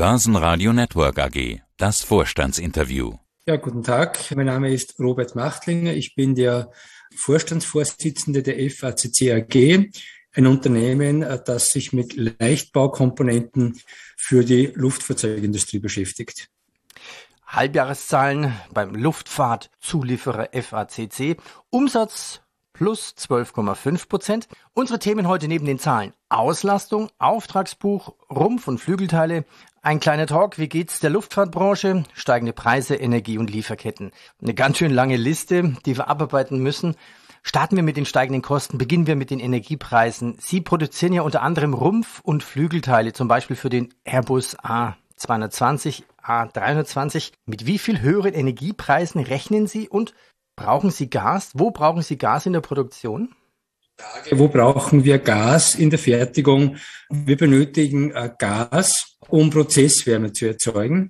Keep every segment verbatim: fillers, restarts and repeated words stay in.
Börsenradio Network A G, das Vorstandsinterview. Ja, guten Tag. Mein Name ist Robert Machtlinger. Ich bin der Vorstandsvorsitzende der F A C C A G, ein Unternehmen, das sich mit Leichtbaukomponenten für die Luftfahrzeugindustrie beschäftigt. Halbjahreszahlen beim Luftfahrtzulieferer F A C C. Umsatz plus zwölf Komma fünf Prozent. Unsere Themen heute neben den Zahlen: Auslastung, Auftragsbuch, Rumpf- und Flügelteile. Ein kleiner Talk, wie geht's der Luftfahrtbranche? Steigende Preise, Energie- und Lieferketten. Eine ganz schön lange Liste, die wir abarbeiten müssen. Starten wir mit den steigenden Kosten, beginnen wir mit den Energiepreisen. Sie produzieren ja unter anderem Rumpf- und Flügelteile, zum Beispiel für den Airbus A zweihundertzwanzig, A dreihundertzwanzig. Mit wie viel höheren Energiepreisen rechnen Sie und brauchen Sie Gas? Wo brauchen Sie Gas in der Produktion? Wo brauchen wir Gas in der Fertigung? Wir benötigen Gas, um Prozesswärme zu erzeugen,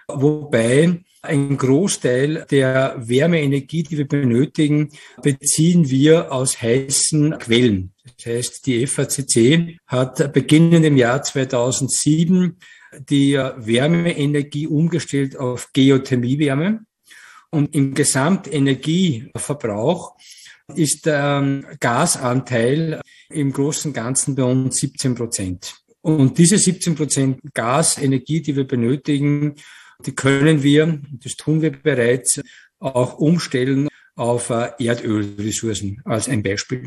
wobei ein Großteil der Wärmeenergie, die wir benötigen, beziehen wir aus heißen Quellen. Das heißt, die F A C C hat beginnend im Jahr zweitausendsieben die Wärmeenergie umgestellt auf Geothermiewärme. Und im Gesamtenergieverbrauch ist der Gasanteil im Großen und Ganzen bei uns siebzehn Prozent. Und diese siebzehn Prozent Gasenergie, die wir benötigen, die können wir, das tun wir bereits, auch umstellen auf Erdölressourcen als ein Beispiel.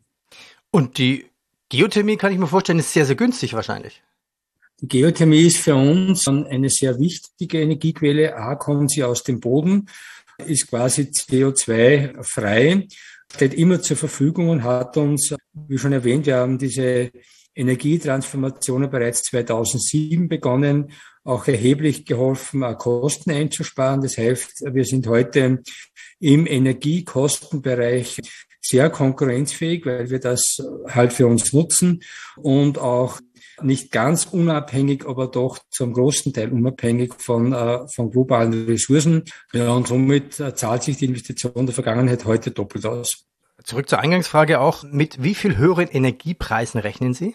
Und die Geothermie, kann ich mir vorstellen, ist sehr, sehr günstig wahrscheinlich. Die Geothermie ist für uns eine sehr wichtige Energiequelle. A, kommt sie aus dem Boden, ist quasi C O zwei frei, steht immer zur Verfügung und hat uns, wie schon erwähnt, wir haben diese Energietransformationen bereits zweitausendsieben begonnen, auch erheblich geholfen, Kosten einzusparen. Das heißt, wir sind heute im Energiekostenbereich sehr konkurrenzfähig, weil wir das halt für uns nutzen und auch nicht ganz unabhängig, aber doch zum großen Teil unabhängig von, äh, von globalen Ressourcen. Ja, und somit äh, zahlt sich die Investition der Vergangenheit heute doppelt aus. Zurück zur Eingangsfrage auch. Mit wie viel höheren Energiepreisen rechnen Sie?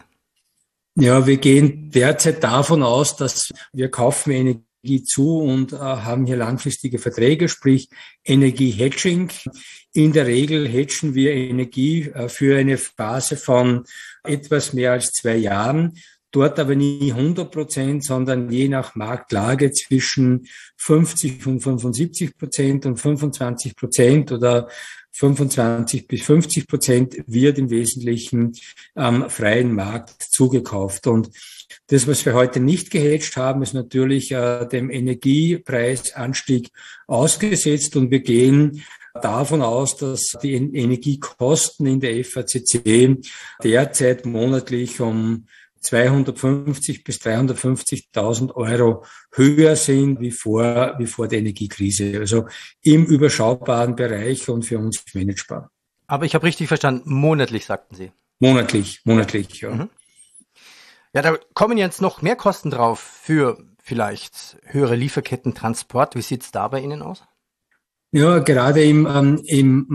Ja, wir gehen derzeit davon aus, dass wir kaufen Energie zu und äh, haben hier langfristige Verträge, sprich Energie-Hedging. In der Regel hedgen wir Energie äh, für eine Phase von etwas mehr als zwei Jahren. Dort aber nie hundert Prozent, sondern je nach Marktlage zwischen fünfzig und fünfundsiebzig Prozent und fünfundzwanzig Prozent oder fünfundzwanzig bis fünfzig Prozent wird im Wesentlichen am freien Markt zugekauft. Und das, was wir heute nicht gehedgt haben, ist natürlich äh, dem Energiepreisanstieg ausgesetzt. Und wir gehen davon aus, dass die Energiekosten in der F A C C derzeit monatlich um zweihundertfünfzig bis dreihundertfünfzigtausend Euro höher sind wie vor, wie vor der Energiekrise. Also im überschaubaren Bereich und für uns managebar. Aber ich habe richtig verstanden, monatlich sagten Sie. Monatlich, monatlich, ja. Mhm. Ja, da kommen jetzt noch mehr Kosten drauf für vielleicht höhere Lieferketten, Transport. Wie sieht's da bei Ihnen aus? Ja, gerade im, ähm, im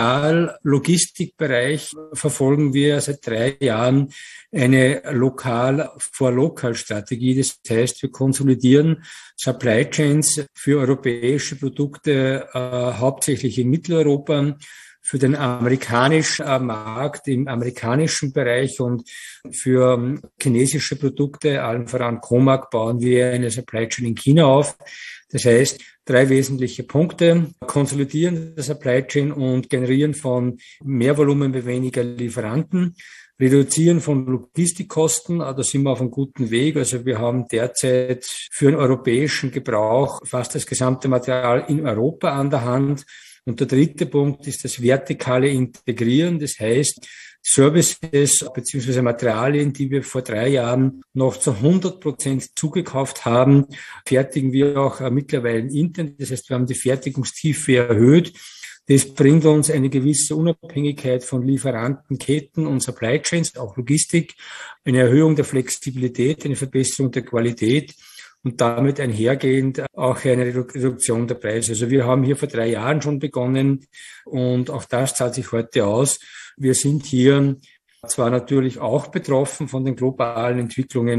Material-Logistikbereich verfolgen wir seit drei Jahren eine Lokal-for-Lokal-Strategie. Das heißt, wir konsolidieren Supply Chains für europäische Produkte, äh, hauptsächlich in Mitteleuropa, für den amerikanischen äh, Markt im amerikanischen Bereich und für ähm, chinesische Produkte, allen voran Comac, bauen wir eine Supply Chain in China auf. Das heißt, drei wesentliche Punkte: Konsolidieren der Supply Chain und Generieren von Mehrvolumen bei weniger Lieferanten, Reduzieren von Logistikkosten. Da sind wir auf einem guten Weg. Also wir haben derzeit für den europäischen Gebrauch fast das gesamte Material in Europa an der Hand. Und der dritte Punkt ist das vertikale Integrieren. Das heißt, Services bzw. Materialien, die wir vor drei Jahren noch zu hundert Prozent zugekauft haben, fertigen wir auch mittlerweile intern. Das heißt, wir haben die Fertigungstiefe erhöht. Das bringt uns eine gewisse Unabhängigkeit von Lieferanten, Ketten und Supply Chains, auch Logistik, eine Erhöhung der Flexibilität, eine Verbesserung der Qualität und damit einhergehend auch eine Reduktion der Preise. Also wir haben hier vor drei Jahren schon begonnen und auch das zahlt sich heute aus. Wir sind hier zwar natürlich auch betroffen von den globalen Entwicklungen,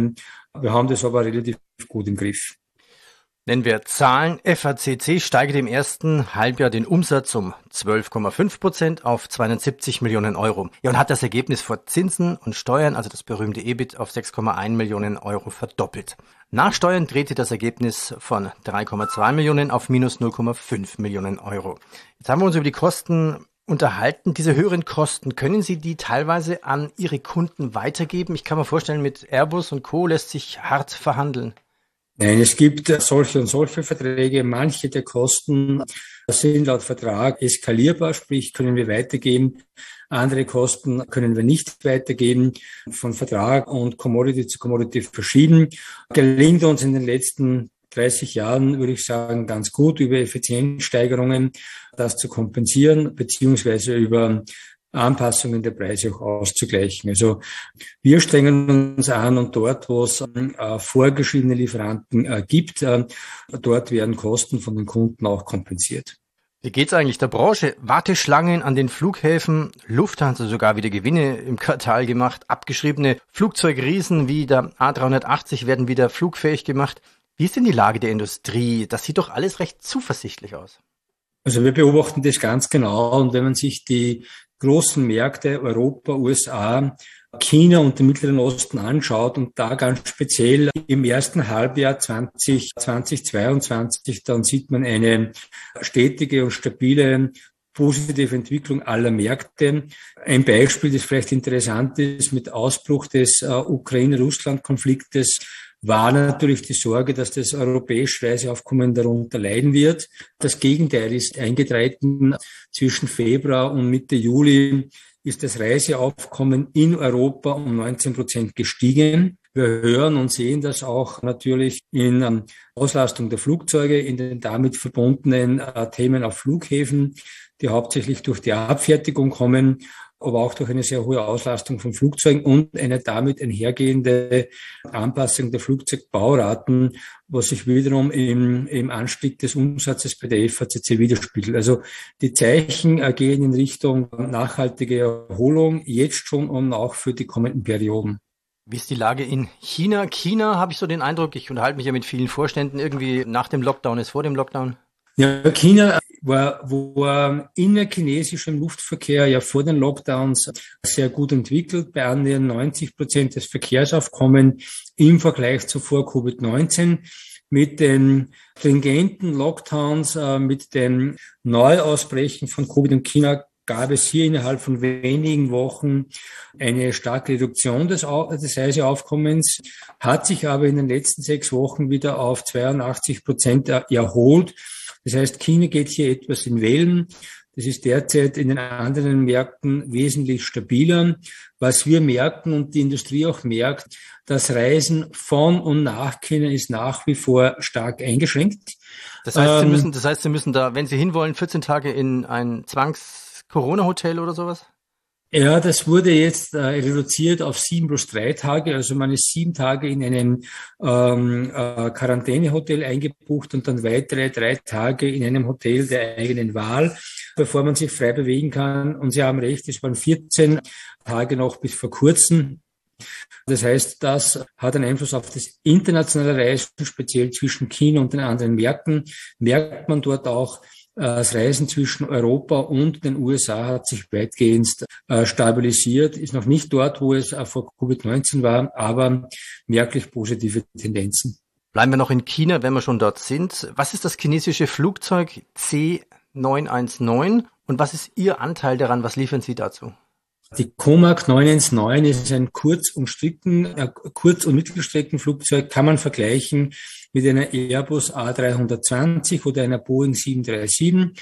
Wir haben das aber relativ gut im Griff. Nennen wir Zahlen. F A C C steigert im ersten Halbjahr den Umsatz um zwölf Komma fünf Prozent auf zweihundertsiebzig Millionen Euro. Ja, und hat das Ergebnis vor Zinsen und Steuern, also das berühmte E B I T, auf sechs Komma eins Millionen Euro verdoppelt. Nach Steuern drehte das Ergebnis von drei Komma zwei Millionen auf minus null Komma fünf Millionen Euro. Jetzt haben wir uns über die Kosten unterhalten. Diese höheren Kosten, können Sie die teilweise an Ihre Kunden weitergeben? Ich kann mir vorstellen, mit Airbus und Co. lässt sich hart verhandeln. Nein, es gibt solche und solche Verträge. Manche der Kosten sind laut Vertrag eskalierbar, sprich können wir weitergeben. Andere Kosten können wir nicht weitergeben. Von Vertrag und Commodity zu Commodity verschieden. Gelingt uns in den letzten dreißig Jahren, würde ich sagen, ganz gut über Effizienzsteigerungen das zu kompensieren, beziehungsweise über Anpassungen der Preise auch auszugleichen. Also wir strengen uns an und dort, wo es äh, vorgeschriebene Lieferanten äh, gibt, äh, dort werden Kosten von den Kunden auch kompensiert. Wie geht's eigentlich der Branche? Warteschlangen an den Flughäfen, Lufthansa sogar wieder Gewinne im Quartal gemacht, abgeschriebene Flugzeugriesen wie der A dreihundertachtzig werden wieder flugfähig gemacht. Wie ist denn die Lage der Industrie? Das sieht doch alles recht zuversichtlich aus. Also wir beobachten das ganz genau und wenn man sich die großen Märkte Europa, U S A, China und den Mittleren Osten anschaut und da ganz speziell im ersten Halbjahr zwanzig zweiundzwanzig, dann sieht man eine stetige und stabile positive Entwicklung aller Märkte. Ein Beispiel, das vielleicht interessant ist, mit Ausbruch des äh, Ukraine-Russland-Konfliktes war natürlich die Sorge, dass das europäische Reiseaufkommen darunter leiden wird. Das Gegenteil ist eingetreten. Zwischen Februar und Mitte Juli ist das Reiseaufkommen in Europa um neunzehn Prozent gestiegen. Wir hören und sehen das auch natürlich in ähm, Auslastung der Flugzeuge, in den damit verbundenen äh, Themen auf Flughäfen, die hauptsächlich durch die Abfertigung kommen, aber auch durch eine sehr hohe Auslastung von Flugzeugen und eine damit einhergehende Anpassung der Flugzeugbauraten, was sich wiederum im, im Anstieg des Umsatzes bei der F A C C widerspiegelt. Also die Zeichen gehen in Richtung nachhaltige Erholung, jetzt schon und auch für die kommenden Perioden. Wie ist die Lage in China? China, habe ich so den Eindruck, ich unterhalte mich ja mit vielen Vorständen, irgendwie nach dem Lockdown ist vor dem Lockdown. Ja, China war, war innerchinesischem Luftverkehr ja vor den Lockdowns sehr gut entwickelt, bei annähernd neunzig Prozent des Verkehrsaufkommen im Vergleich zu vor Covid neunzehn. Mit den stringenten Lockdowns, mit dem Neuausbrechen von Covid in China gab es hier innerhalb von wenigen Wochen eine starke Reduktion des, des Reiseaufkommens, hat sich aber in den letzten sechs Wochen wieder auf zweiundachtzig Prozent erholt. Das heißt, China geht hier etwas in Wellen. Das ist derzeit in den anderen Märkten wesentlich stabiler. Was wir merken und die Industrie auch merkt, das Reisen von und nach China ist nach wie vor stark eingeschränkt. Das heißt, Sie ähm, müssen, das heißt, Sie müssen da, wenn Sie hinwollen, vierzehn Tage in ein Zwangs-Corona-Hotel oder sowas? Ja, das wurde jetzt äh, reduziert auf sieben plus drei Tage. Also man ist sieben Tage in einem ähm, äh, Quarantänehotel eingebucht und dann weitere drei Tage in einem Hotel der eigenen Wahl, bevor man sich frei bewegen kann. Und Sie haben recht, es waren vierzehn Tage noch bis vor kurzem. Das heißt, das hat einen Einfluss auf das internationale Reisen, speziell zwischen China und den anderen Märkten. Merkt man dort auch, das Reisen zwischen Europa und den U S A hat sich weitgehend äh, stabilisiert, ist noch nicht dort, wo es äh, vor Covid neunzehn war, aber merklich positive Tendenzen. Bleiben wir noch in China, wenn wir schon dort sind. Was ist das chinesische Flugzeug C neun eins neun und was ist Ihr Anteil daran? Was liefern Sie dazu? Die Comac neun eins neun ist ein Kurz- und Strecken, äh, Kurz- und Mittelstreckenflugzeug, kann man vergleichen mit einer Airbus A dreihundertzwanzig oder einer Boeing sieben drei sieben.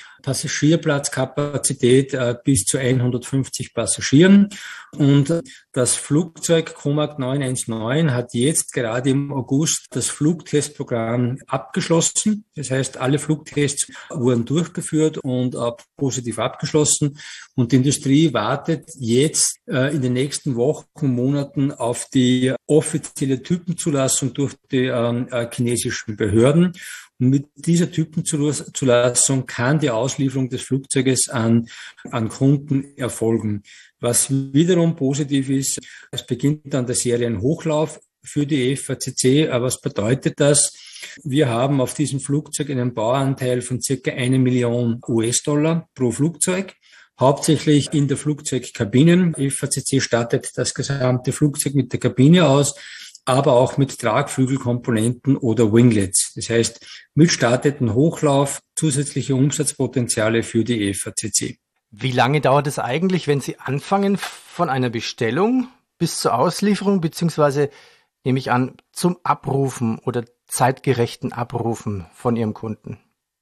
Passagierplatzkapazität äh, bis zu hundertfünfzig Passagieren. Und das Flugzeug Comac neun eins neun hat jetzt gerade im August das Flugtestprogramm abgeschlossen. Das heißt, alle Flugtests wurden durchgeführt und äh, positiv abgeschlossen. Und die Industrie wartet jetzt äh, in den nächsten Wochen, Monaten auf die offizielle Typenzulassung durch die äh, chinesischen Behörden. Und mit dieser Typenzulassung kann die Auslieferung des Flugzeuges an, an Kunden erfolgen. Was wiederum positiv ist, es beginnt dann der Serienhochlauf für die F A C C. Was bedeutet das? Wir haben auf diesem Flugzeug einen Bauanteil von circa eine Million U S-Dollar pro Flugzeug. Hauptsächlich in der Flugzeugkabinen. F A C C stattet das gesamte Flugzeug mit der Kabine aus, aber auch mit Tragflügelkomponenten oder Winglets. Das heißt, mit starteten Hochlauf zusätzliche Umsatzpotenziale für die F A C C. Wie lange dauert es eigentlich, wenn Sie anfangen von einer Bestellung bis zur Auslieferung, beziehungsweise, nehme ich an, zum Abrufen oder zeitgerechten Abrufen von Ihrem Kunden?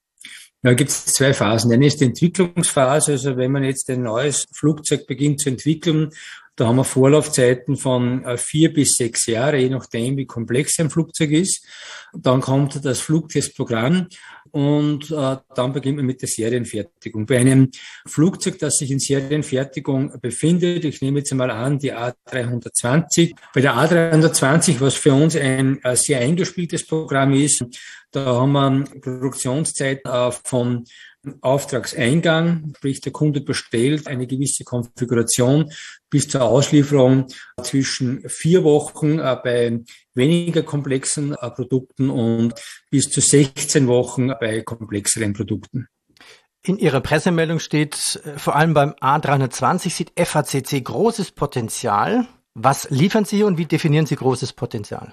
Da gibt es zwei Phasen. Eine ist die Entwicklungsphase, also wenn man jetzt ein neues Flugzeug beginnt zu entwickeln, da haben wir Vorlaufzeiten von vier bis sechs Jahre, je nachdem, wie komplex ein Flugzeug ist. Dann kommt das Flugtestprogramm und äh, dann beginnt man mit der Serienfertigung. Bei einem Flugzeug, das sich in Serienfertigung befindet, ich nehme jetzt einmal an, die A dreihundertzwanzig. Bei der A dreihundertzwanzig, was für uns ein äh, sehr eingespieltes Programm ist, da haben wir Produktionszeit äh, von Auftragseingang, sprich der Kunde bestellt eine gewisse Konfiguration bis zur Auslieferung zwischen vier Wochen äh, bei weniger komplexen äh, Produkten und bis zu sechzehn Wochen bei komplexeren Produkten. In Ihrer Pressemeldung steht, äh, vor allem beim A dreihundertzwanzig sieht F A C C großes Potenzial. Was liefern Sie und wie definieren Sie großes Potenzial?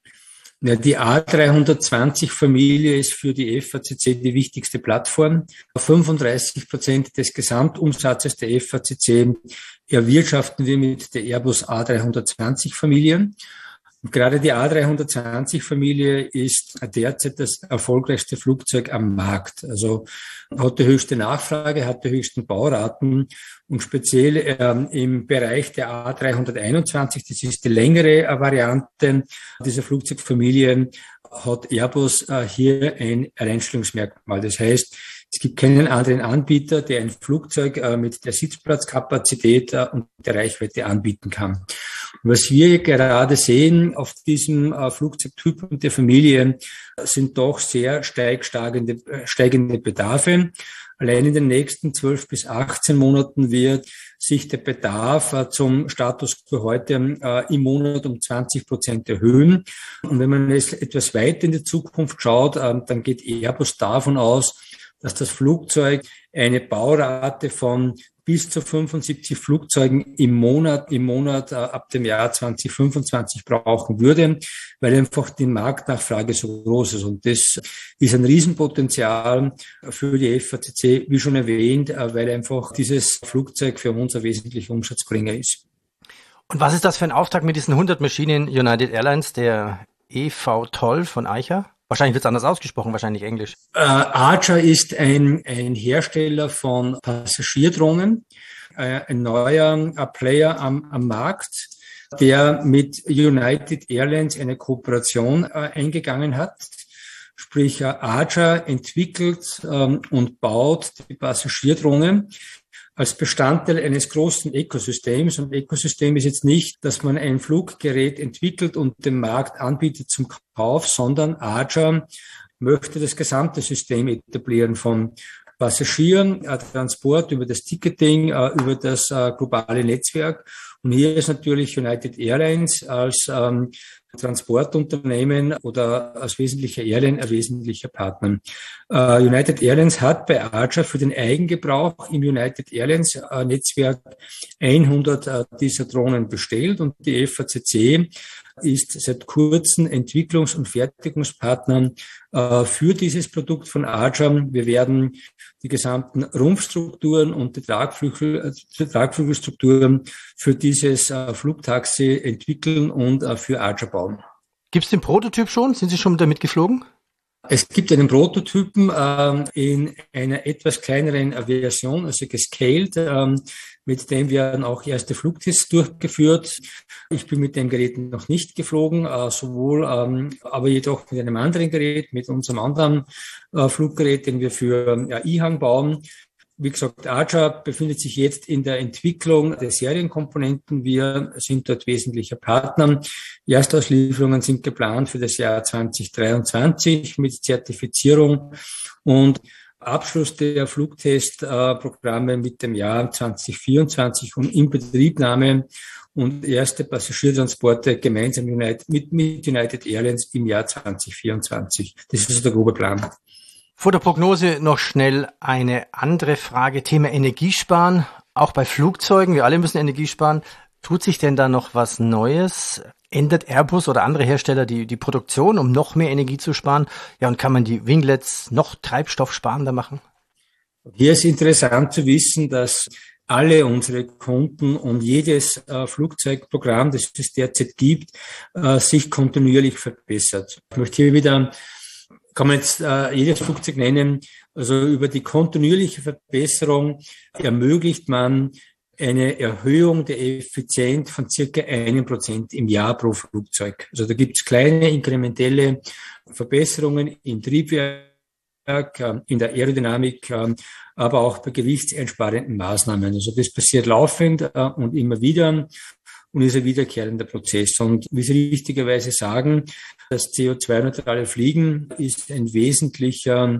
Ja, die A dreihundertzwanzig-Familie ist für die F A C C die wichtigste Plattform. fünfunddreißig Prozent des Gesamtumsatzes der F A C C erwirtschaften wir mit der Airbus A dreihundertzwanzig-Familie. Und gerade die A dreihundertzwanzig-Familie ist derzeit das erfolgreichste Flugzeug am Markt. Also hat die höchste Nachfrage, hat die höchsten Bauraten und speziell ähm, im Bereich der A dreihunderteinundzwanzig, das ist die längere äh, Variante dieser Flugzeugfamilie, hat Airbus äh, hier ein Alleinstellungsmerkmal. Das heißt, es gibt keinen anderen Anbieter, der ein Flugzeug äh, mit der Sitzplatzkapazität äh, und der Reichweite anbieten kann. Und was wir gerade sehen auf diesem äh, Flugzeugtyp und der Familie, sind doch sehr steig, steigende, äh, steigende Bedarfe. Allein in den nächsten zwölf bis achtzehn Monaten wird sich der Bedarf äh, zum Status quo heute äh, im Monat um zwanzig Prozent erhöhen. Und wenn man jetzt etwas weiter in die Zukunft schaut, äh, dann geht Airbus davon aus, dass das Flugzeug eine Baurate von bis zu fünfundsiebzig Flugzeugen im Monat, im Monat äh, ab dem Jahr zwanzig fünfundzwanzig brauchen würde, weil einfach die Marktnachfrage so groß ist. Und das ist ein Riesenpotenzial für die F A C C, wie schon erwähnt, äh, weil einfach dieses Flugzeug für uns ein wesentlicher Umsatzbringer ist. Und was ist das für ein Auftrag mit diesen hundert Maschinen United Airlines, der E V toll von Eicher? Wahrscheinlich wird es anders ausgesprochen, wahrscheinlich Englisch. Äh, Archer ist ein, ein Hersteller von Passagierdrohnen, äh, ein neuer äh, Player am, am Markt, der mit United Airlines eine Kooperation äh, eingegangen hat. Sprich, äh, Archer entwickelt ähm, und baut die Passagierdrohne als Bestandteil eines großen Ökosystems. Und Ökosystem ist jetzt nicht, dass man ein Fluggerät entwickelt und dem Markt anbietet zum Kauf, sondern Archer möchte das gesamte System etablieren von Passagieren, äh, Transport über das Ticketing, äh, über das äh, globale Netzwerk. Und hier ist natürlich United Airlines als ähm, Transportunternehmen oder als wesentlicher Airline ein wesentlicher Partner. Uh, United Airlines hat bei Archer für den Eigengebrauch im United Airlines uh, Netzwerk hundert uh, dieser Drohnen bestellt und die F A C C ist seit kurzem Entwicklungs- und Fertigungspartner uh, für dieses Produkt von Archer. Wir werden die gesamten Rumpfstrukturen und die, Tragflügel, die Tragflügelstrukturen für dieses uh, Flugtaxi entwickeln und uh, für Archer bauen. Gibt es den Prototyp schon? Sind Sie schon damit geflogen? Es gibt einen Prototypen ähm, in einer etwas kleineren Version, also gescaled. Ähm, mit dem werden auch erste Flugtests durchgeführt. Ich bin mit dem Gerät noch nicht geflogen, äh, sowohl, ähm, aber jedoch mit einem anderen Gerät, mit unserem anderen äh, Fluggerät, den wir für äh, I H A N bauen. Wie gesagt, Archer befindet sich jetzt in der Entwicklung der Serienkomponenten. Wir sind dort wesentlicher Partner. Erstauslieferungen sind geplant für das Jahr zwanzig dreiundzwanzig mit Zertifizierung und Abschluss der Flugtestprogramme mit dem Jahr zwanzig vierundzwanzig und Inbetriebnahme und erste Passagiertransporte gemeinsam United, mit, mit United Airlines im Jahr zwanzig vierundzwanzig. Das ist also der grobe Plan. Vor der Prognose noch schnell eine andere Frage. Thema Energiesparen. Auch bei Flugzeugen. Wir alle müssen Energie sparen. Tut sich denn da noch was Neues? Ändert Airbus oder andere Hersteller die, die Produktion, um noch mehr Energie zu sparen? Ja, und kann man die Winglets noch treibstoffsparender machen? Hier ist interessant zu wissen, dass alle unsere Kunden und jedes äh, Flugzeugprogramm, das es derzeit gibt, äh, sich kontinuierlich verbessert. Ich möchte hier wieder, kann man jetzt äh, jedes Flugzeug nennen, also über die kontinuierliche Verbesserung ermöglicht man eine Erhöhung der Effizienz von circa einem Prozent im Jahr pro Flugzeug. Also da gibt es kleine inkrementelle Verbesserungen im Triebwerk, in der Aerodynamik, aber auch bei gewichtseinsparenden Maßnahmen. Also das passiert laufend und immer wieder und ist ein wiederkehrender Prozess. Und wie Sie richtigerweise sagen, das C O zwei neutrale Fliegen ist ein wesentlicher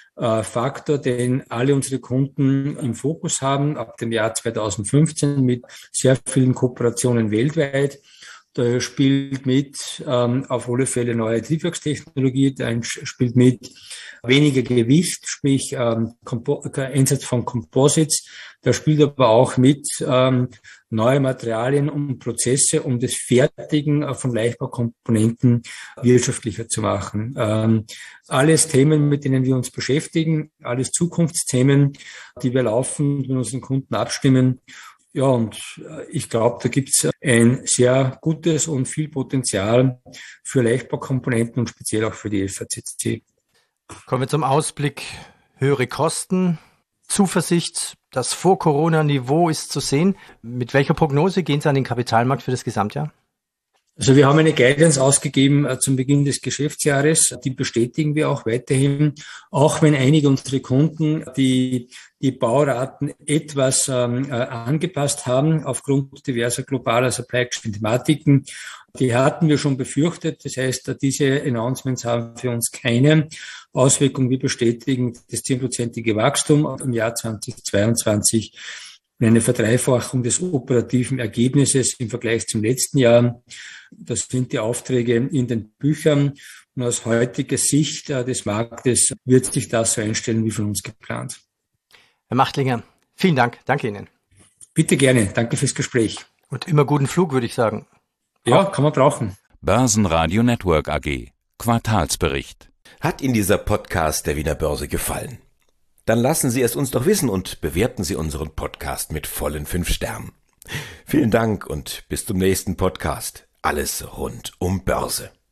Faktor, den alle unsere Kunden im Fokus haben, ab dem Jahr zweitausendfünfzehn mit sehr vielen Kooperationen weltweit. Da spielt mit ähm, auf alle Fälle neue Triebwerkstechnologie, da spielt mit weniger Gewicht, sprich ähm, Einsatz von Composites. Da spielt aber auch mit ähm, neue Materialien und Prozesse, um das Fertigen von Leichtbaukomponenten wirtschaftlicher zu machen. Ähm, alles Themen, mit denen wir uns beschäftigen, alles Zukunftsthemen, die wir laufend mit unseren Kunden abstimmen. Ja, und ich glaube, da gibt es ein sehr gutes und viel Potenzial für Leichtbaukomponenten und speziell auch für die F A C C. Kommen wir zum Ausblick. Höhere Kosten, Zuversicht, das Vor-Corona-Niveau ist zu sehen. Mit welcher Prognose gehen Sie an den Kapitalmarkt für das Gesamtjahr? Also wir haben eine Guidance ausgegeben äh, zum Beginn des Geschäftsjahres. Die bestätigen wir auch weiterhin, auch wenn einige unserer Kunden die die Bauraten etwas ähm, äh, angepasst haben aufgrund diverser globaler Supply-Chain-Thematiken. Die hatten wir schon befürchtet. Das heißt, diese Announcements haben für uns keine Auswirkungen. Wir bestätigen das zehnprozentige Wachstum im Jahr zweitausendzweiundzwanzig. Eine Verdreifachung des operativen Ergebnisses im Vergleich zum letzten Jahr. Das sind die Aufträge in den Büchern. Und aus heutiger Sicht des Marktes wird sich das so einstellen wie von uns geplant. Herr Machtlinger, vielen Dank. Danke Ihnen. Bitte gerne. Danke fürs Gespräch. Und immer guten Flug, würde ich sagen. Ja, kann man brauchen. Börsenradio Network A G. Quartalsbericht. Hat Ihnen dieser Podcast der Wiener Börse gefallen? Dann lassen Sie es uns doch wissen und bewerten Sie unseren Podcast mit vollen fünf Sternen. Vielen Dank und bis zum nächsten Podcast. Alles rund um Börse.